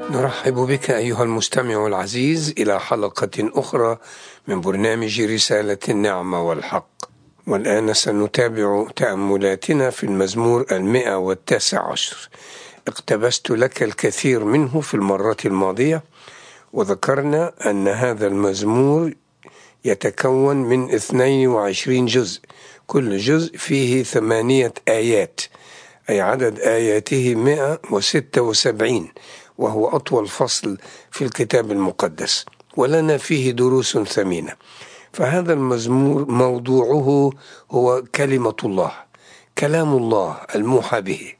نرحب بك أيها المستمع العزيز إلى حلقة أخرى من برنامج رسالة النعمة والحق. والآن سنتابع تأملاتنا في المزمور 119. اقتبست لك الكثير منه في المرة الماضية، وذكرنا أن هذا المزمور يتكون من 22 جزء، كل جزء فيه 8 آيات، أي عدد آياته 176، وهو أطول فصل في الكتاب المقدس، ولنا فيه دروس ثمينة. فهذا المزمور موضوعه هو كلمة الله، كلام الله الموحى به،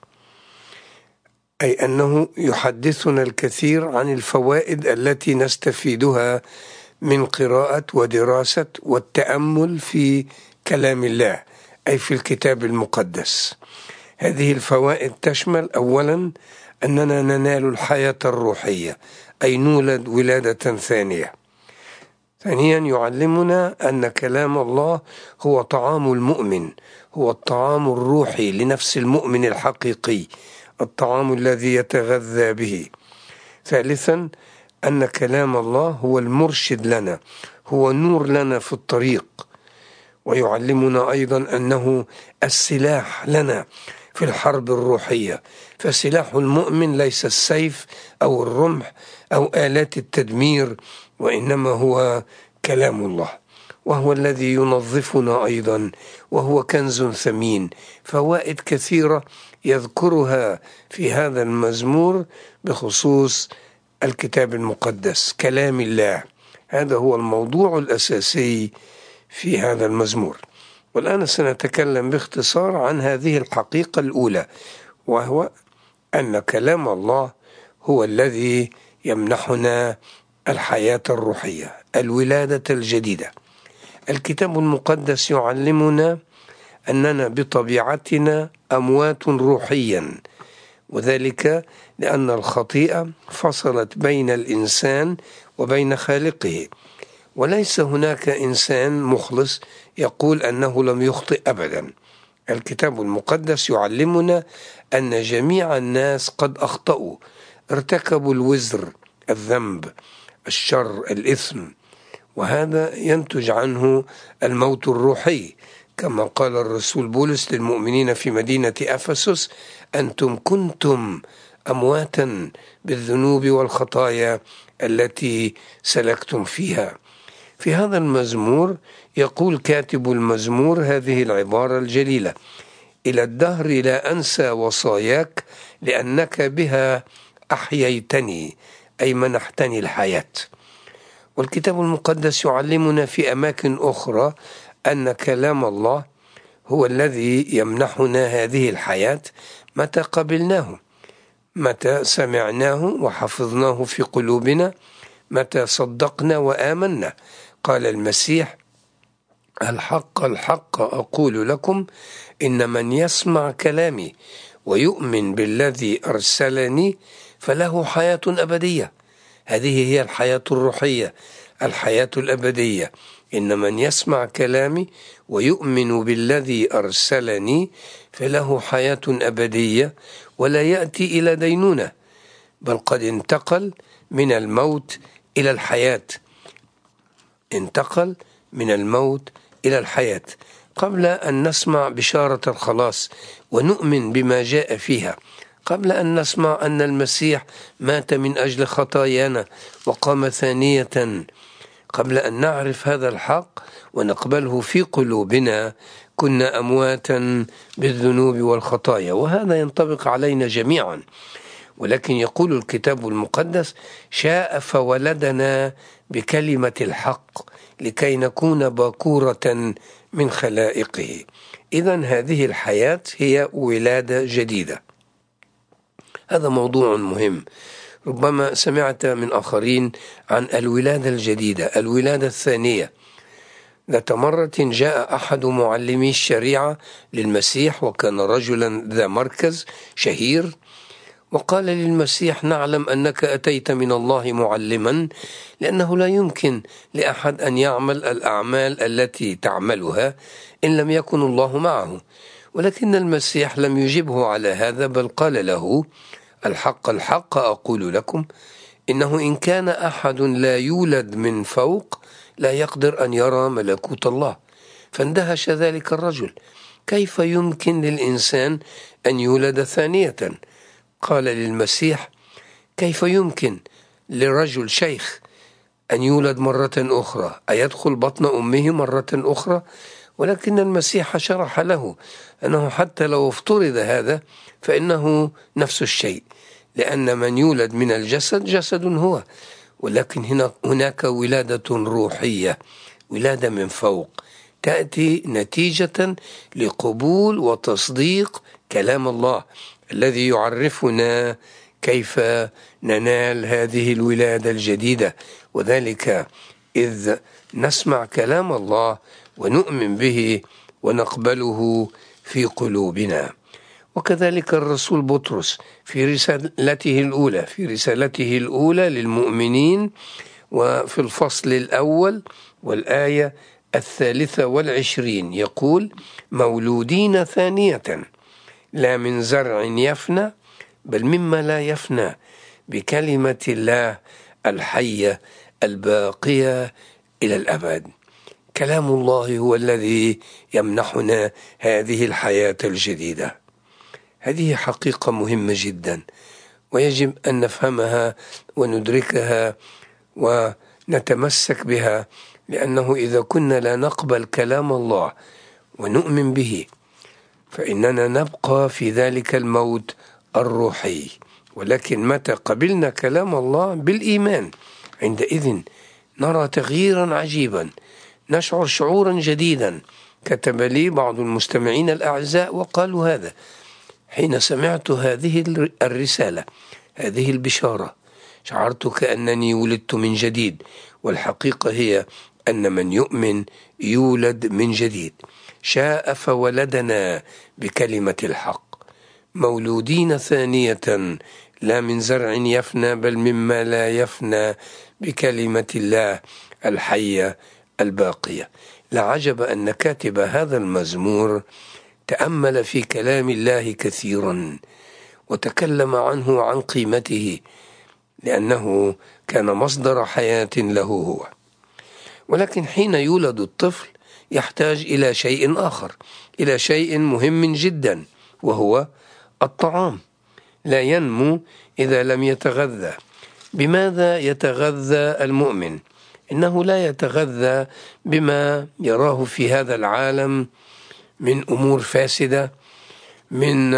أي أنه يحدثنا الكثير عن الفوائد التي نستفيدها من قراءة ودراسة والتأمل في كلام الله، أي في الكتاب المقدس. هذه الفوائد تشمل أولا أننا ننال الحياة الروحية، أي نولد ولادة ثانية. ثانيا يعلمنا أن كلام الله هو طعام المؤمن، هو الطعام الروحي لنفس المؤمن الحقيقي، الطعام الذي يتغذى به. ثالثا أن كلام الله هو المرشد لنا، هو النور لنا في الطريق، ويعلمنا أيضا أنه السلاح لنا في الحرب الروحية. فسلاح المؤمن ليس السيف أو الرمح أو آلات التدمير، وإنما هو كلام الله، وهو الذي ينظفنا أيضا، وهو كنز ثمين. فوائد كثيرة يذكرها في هذا المزمور بخصوص الكتاب المقدس، كلام الله. هذا هو الموضوع الأساسي في هذا المزمور. والآن سنتكلم باختصار عن هذه الحقيقة الأولى، وهو أن كلام الله هو الذي يمنحنا الحياة الروحية، الولادة الجديدة. الكتاب المقدس يعلمنا أننا بطبيعتنا أموات روحيا، وذلك لأن الخطيئة فصلت بين الإنسان وبين خالقه، وليس هناك إنسان مخلص يقول أنه لم يخطئ أبدا. الكتاب المقدس يعلمنا أن جميع الناس قد أخطأوا، ارتكبوا الوزر، الذنب، الشر، الإثم، وهذا ينتج عنه الموت الروحي، كما قال الرسول بولس للمؤمنين في مدينة أفسس: أنتم كنتم أمواتا بالذنوب والخطايا التي سلكتم فيها. في هذا المزمور يقول كاتب المزمور هذه العبارة الجليلة: إلى الدهر لا أنسى وصاياك لأنك بها أحييتني، أي منحتني الحياة. والكتاب المقدس يعلمنا في أماكن أخرى أن كلام الله هو الذي يمنحنا هذه الحياة متى قبلناه، متى سمعناه وحفظناه في قلوبنا، متى صدقنا وآمنا. قال المسيح: الحق الحق أقول لكم إن من يسمع كلامي ويؤمن بالذي أرسلني فله حياة أبدية. هذه هي الحياة الروحية، الحياة الأبدية. إن من يسمع كلامي ويؤمن بالذي أرسلني فله حياة أبدية ولا يأتي إلى دينونة، بل قد انتقل من الموت إلى الحياة. انتقل من الموت إلى الحياة قبل أن نسمع بشارة الخلاص ونؤمن بما جاء فيها، قبل أن نسمع أن المسيح مات من أجل خطايانا وقام ثانية، قبل أن نعرف هذا الحق ونقبله في قلوبنا، كنا أمواتا بالذنوب والخطايا، وهذا ينطبق علينا جميعا. ولكن يقول الكتاب المقدس: شاء فولدنا بكلمة الحق لكي نكون باكورة من خلائقه. إذن هذه الحياة هي ولادة جديدة. هذا موضوع مهم. ربما سمعت من آخرين عن الولادة الجديدة، الولادة الثانية. ذات مرة جاء أحد معلمي الشريعة للمسيح، وكان رجلا ذا مركز شهير، وقال للمسيح: نعلم أنك أتيت من الله معلما، لأنه لا يمكن لأحد أن يعمل الأعمال التي تعملها إن لم يكن الله معه. ولكن المسيح لم يجبه على هذا، بل قال له: الحق الحق أقول لكم إنه إن كان أحد لا يولد من فوق لا يقدر أن يرى ملكوت الله. فاندهش ذلك الرجل: كيف يمكن للإنسان أن يولد ثانية؟ قال للمسيح: كيف يمكن لرجل شيخ أن يولد مرة أخرى؟ أيدخل بطن أمه مرة أخرى؟ ولكن المسيح شرح له أنه حتى لو افترض هذا فإنه نفس الشيء، لأن من يولد من الجسد جسد هو، ولكن هناك ولادة روحية، ولادة من فوق، تأتي نتيجة لقبول وتصديق كلام الله الذي يعرفنا كيف ننال هذه الولادة الجديدة، وذلك إذ نسمع كلام الله ونؤمن به ونقبله في قلوبنا. وكذلك الرسول بطرس في رسالته الأولى للمؤمنين، وفي الفصل الأول والآية 23 يقول: مولودين ثانية لا من زرع يفنى بل مما لا يفنى بكلمة الله الحية الباقية إلى الأبد. كلام الله هو الذي يمنحنا هذه الحياة الجديدة. هذه حقيقة مهمة جدا، ويجب أن نفهمها وندركها ونتمسك بها، لأنه إذا كنا لا نقبل كلام الله ونؤمن به فإننا نبقى في ذلك الموت الروحي. ولكن متى قبلنا كلام الله بالإيمان عندئذ نرى تغييرا عجيبا، نشعر شعورا جديدا. كتب لي بعض المستمعين الأعزاء وقالوا هذا: حين سمعت هذه الرسالة، هذه البشارة، شعرت كأنني ولدت من جديد. والحقيقة هي أن من يؤمن يولد من جديد. شاء فولدنا بكلمة الحق، مولودين ثانية لا من زرع يفنى بل مما لا يفنى بكلمة الله الحية الباقية. لا عجب أن كاتب هذا المزمور تأمل في كلام الله كثيرا وتكلم عنه عن قيمته، لأنه كان مصدر حياة له هو. ولكن حين يولد الطفل يحتاج إلى شيء آخر، إلى شيء مهم جدا، وهو الطعام. لا ينمو إذا لم يتغذى. بماذا يتغذى المؤمن؟ إنه لا يتغذى بما يراه في هذا العالم من أمور فاسدة، من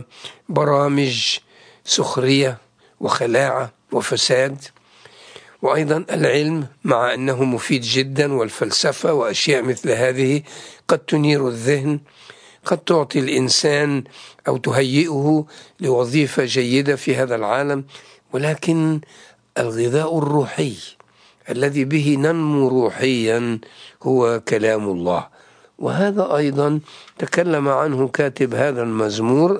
برامج سخرية وخلاعة وفساد. وأيضا العلم مع أنه مفيد جدا، والفلسفة وأشياء مثل هذه قد تنير الذهن، قد تعطي الإنسان أو تهيئه لوظيفة جيدة في هذا العالم. ولكن الغذاء الروحي الذي به ننمو روحيا هو كلام الله. وهذا أيضا تكلم عنه كاتب هذا المزمور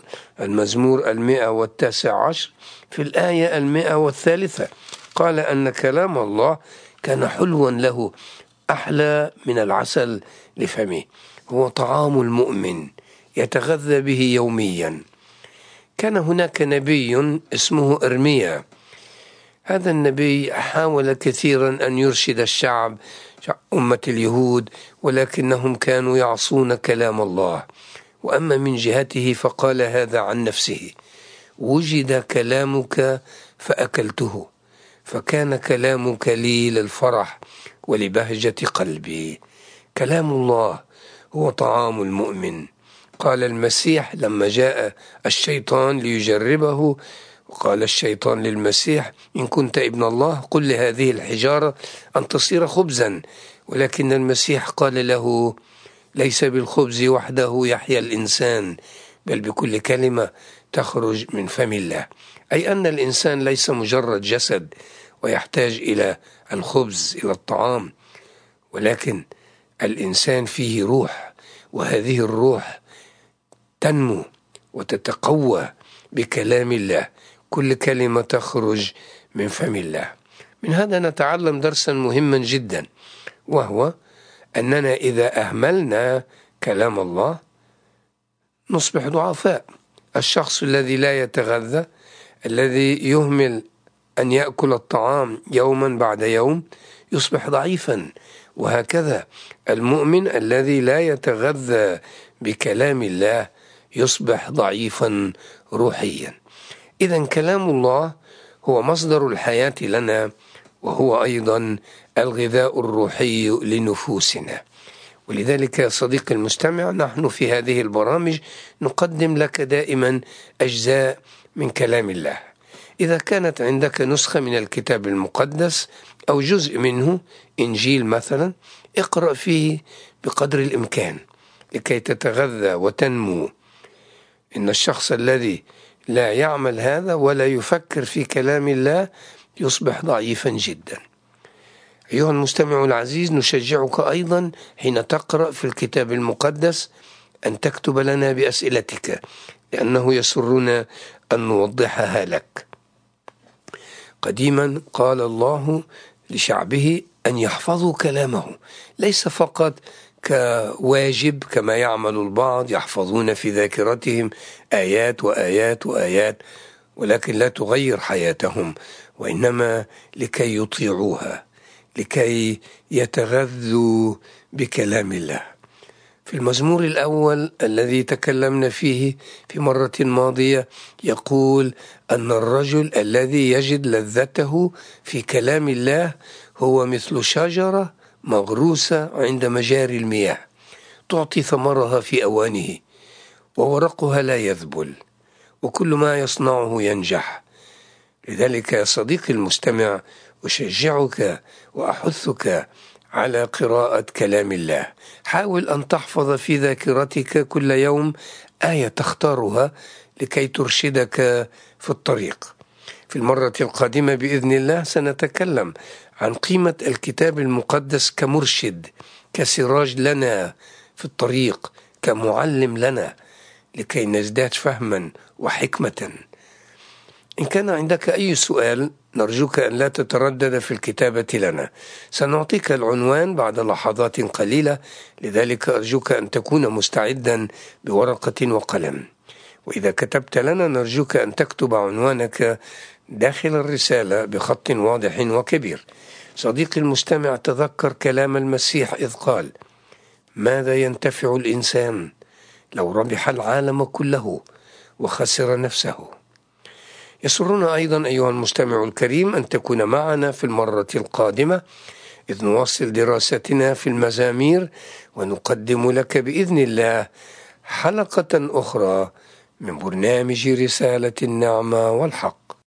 119 في الآية 103. قال أن كلام الله كان حلوا له، أحلى من العسل لفمه، هو طعام المؤمن يتغذى به يوميا. كان هناك نبي اسمه إرميا. هذا النبي حاول كثيرا أن يرشد الشعب، أمة اليهود، ولكنهم كانوا يعصون كلام الله. وأما من جهته فقال هذا عن نفسه: وجد كلامك فأكلته، فكان كلامك لي للفرح ولبهجة قلبي. كلام الله هو طعام المؤمن. قال المسيح لما جاء الشيطان ليجربه، وقال الشيطان للمسيح: إن كنت ابن الله قل لهذه الحجارة أن تصير خبزا. ولكن المسيح قال له: ليس بالخبز وحده يحيا الإنسان، بل بكل كلمة تخرج من فم الله. أي أن الإنسان ليس مجرد جسد ويحتاج إلى الخبز، إلى الطعام، ولكن الإنسان فيه روح، وهذه الروح تنمو وتتقوى بكلام الله، كل كلمة تخرج من فم الله. من هذا نتعلم درسا مهما جدا، وهو أننا إذا أهملنا كلام الله نصبح ضعفاء. الشخص الذي لا يتغذى، الذي يهمل أن يأكل الطعام يوما بعد يوم يصبح ضعيفا، وهكذا المؤمن الذي لا يتغذى بكلام الله يصبح ضعيفا روحيا. إذن كلام الله هو مصدر الحياة لنا، وهو أيضا الغذاء الروحي لنفوسنا. ولذلك يا صديقي المستمع، نحن في هذه البرامج نقدم لك دائما أجزاء من كلام الله. إذا كانت عندك نسخة من الكتاب المقدس أو جزء منه، إنجيل مثلا، اقرأ فيه بقدر الإمكان لكي تتغذى وتنمو. إن الشخص الذي لا يعمل هذا ولا يفكر في كلام الله يصبح ضعيفا جدا. أيها المستمع العزيز، نشجعك أيضا حين تقرأ في الكتاب المقدس أن تكتب لنا بأسئلتك، لأنه يسرنا أن نوضحها لك. قديما قال الله لشعبه أن يحفظوا كلامه، ليس فقط كواجب كما يعمل البعض يحفظون في ذاكرتهم آيات وآيات وآيات، ولكن لا تغير حياتهم، وإنما لكي يطيعوها، لكي يتغذوا بكلام الله. في المزمور الأول الذي تكلمنا فيه في مرة ماضية يقول أن الرجل الذي يجد لذته في كلام الله هو مثل شجرة مغروسة عند مجاري المياه، تعطي ثمرها في أوانه، وورقها لا يذبل، وكل ما يصنعه ينجح. لذلك يا صديقي المستمع، أشجعك وأحثك على قراءة كلام الله. حاول أن تحفظ في ذاكرتك كل يوم آية تختارها لكي ترشدك في الطريق. في المرة القادمة بإذن الله سنتكلم عن قيمة الكتاب المقدس كمرشد، كسراج لنا في الطريق، كمعلم لنا لكي نزداد فهما وحكمة. إن كان عندك أي سؤال نرجوك أن لا تتردد في الكتابة لنا. سنعطيك العنوان بعد لحظات قليلة، لذلك أرجوك أن تكون مستعدا بورقة وقلم. وإذا كتبت لنا نرجوك أن تكتب عنوانك داخل الرسالة بخط واضح وكبير. صديقي المستمع، تذكر كلام المسيح إذ قال: ماذا ينتفع الإنسان لو ربح العالم كله وخسر نفسه؟ يسرنا أيضا أيها المستمع الكريم أن تكون معنا في المرة القادمة إذ نواصل دراستنا في المزامير، ونقدم لك بإذن الله حلقة أخرى من برنامج رسالة النعمة والحق.